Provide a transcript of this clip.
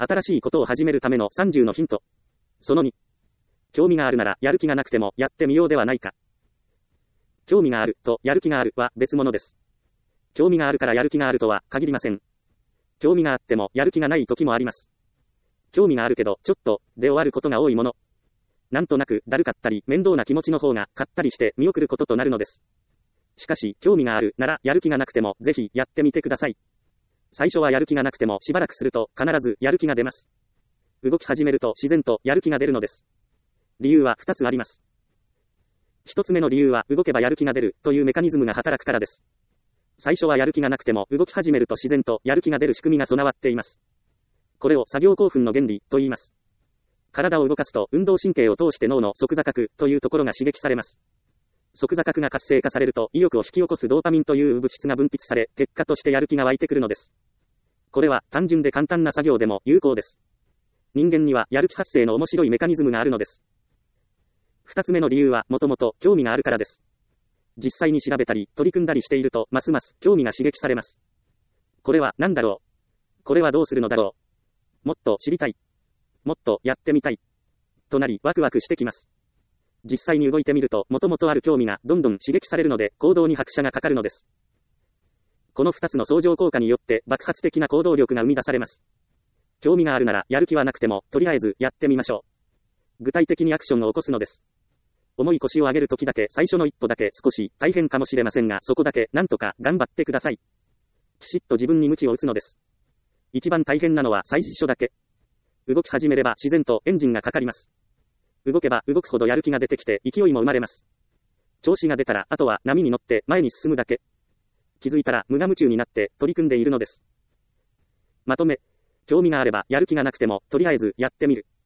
新しいことを始めるための30のヒント。その2。興味があるならやる気がなくてもやってみようではないか。興味があるとやる気があるは別物です。興味があるからやる気があるとは限りません。興味があってもやる気がない時もあります。興味があるけどちょっとで終わることが多いもの。なんとなくだるかったり面倒な気持ちの方が勝ったりして見送ることとなるのです。しかし興味があるならやる気がなくてもぜひやってみてください。最初はやる気がなくてもしばらくすると必ずやる気が出ます。動き始めると自然とやる気が出るのです。理由は2つあります。1つ目の理由は動けばやる気が出るというメカニズムが働くからです。最初はやる気がなくても動き始めると自然とやる気が出る仕組みが備わっています。これを作業興奮の原理と言います。体を動かすと運動神経を通して脳の側坐核というところが刺激されます。側坐核が活性化されると意欲を引き起こすドーパミンという物質が分泌され、結果としてやる気が湧いてくるのです。これは単純で簡単な作業でも有効です。人間にはやる気発生の面白いメカニズムがあるのです。2つ目の理由はもともと興味があるからです。実際に調べたり取り組んだりしているとますます興味が刺激されます。これは何だろう。これはどうするのだろう。もっと知りたい。もっとやってみたい。となりワクワクしてきます。実際に動いてみると元々ある興味がどんどん刺激されるので行動に拍車がかかるのです。この2つの相乗効果によって爆発的な行動力が生み出されます。興味があるならやる気はなくてもとりあえずやってみましょう。具体的にアクションを起こすのです。重い腰を上げるときだけ最初の一歩だけ少し大変かもしれませんがそこだけなんとか頑張ってください。きちっと自分に鞭を打つのです。一番大変なのは最初だけ。動き始めれば自然とエンジンがかかります。動けば動くほどやる気が出てきて勢いも生まれます。調子が出たらあとは波に乗って前に進むだけ。気づいたら無我夢中になって取り組んでいるのです。まとめ、興味があればやる気がなくてもとりあえずやってみる。